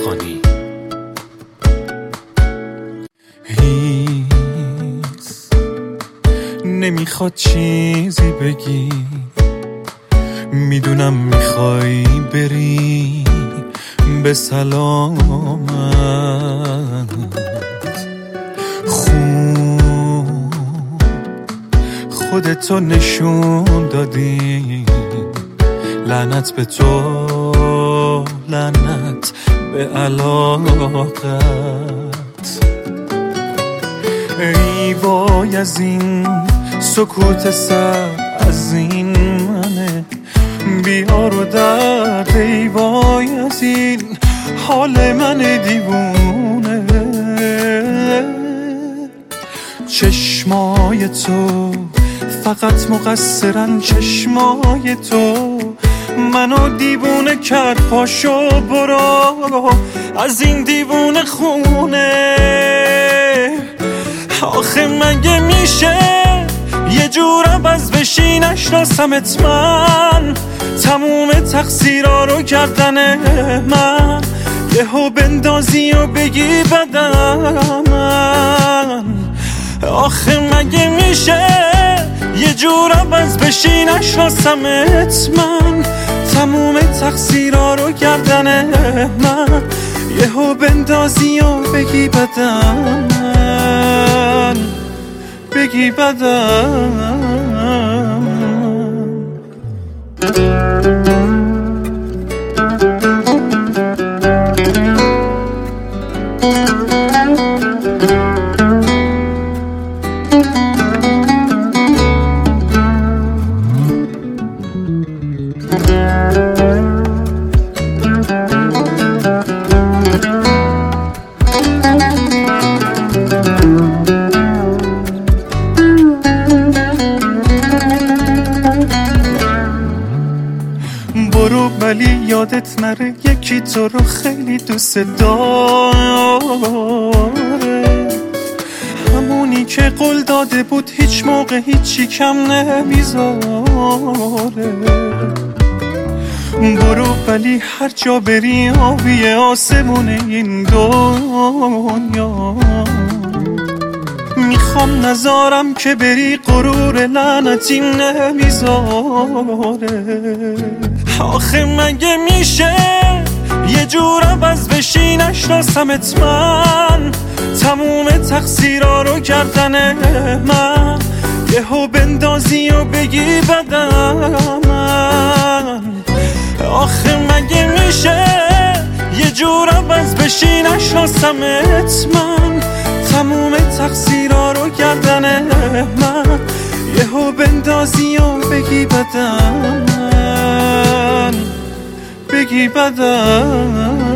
خانی. هیچ نمیخواد چیزی بگی، میدونم میخوای بری به سلامت. خوب خودتو نشون دادی، لعنت به تو، لعنت به علاقت. ای وای از این سکوت سر، از این منه بیار و درد. ای وای از این حال من دیوونه. چشمای تو فقط مقصرن، چشمای تو منو دیوونه کرد. پاشو برو از این دیوونه خونه. آخه مگه میشه یه جور عوض بشی نشناسمت من؟ تموم تقصیرها رو کردن من، یهو بندازی و بگی بدم من. آخه مگه میشه یه جور عوض بشی نشناسمت من؟ تموم تقصیرها رو کردن من، یهو بندازی و بگی بدم من، بگی بدم. برو ولی یادت نره یکی تو رو خیلی دوست داره، همونی که قول داده بود هیچ موقع هیچی کم نمیذاره. برو ولی هر جا بری آبی آسمون این دنیا. میخوام نذارم که بری غرور لعنتی نمیذاره. آخه مگه میشه یه جور عوض بشی نشناسمت من؟ تموم تقصیرها رو کردن من، یهو بندازی و بگی بدم من. آخه مگه میشه یه جور عوض بشی نشناسمت من؟ تموم تقصیرها رو کردن من، یهو بندازی و بگی بدم من، بگی بدم.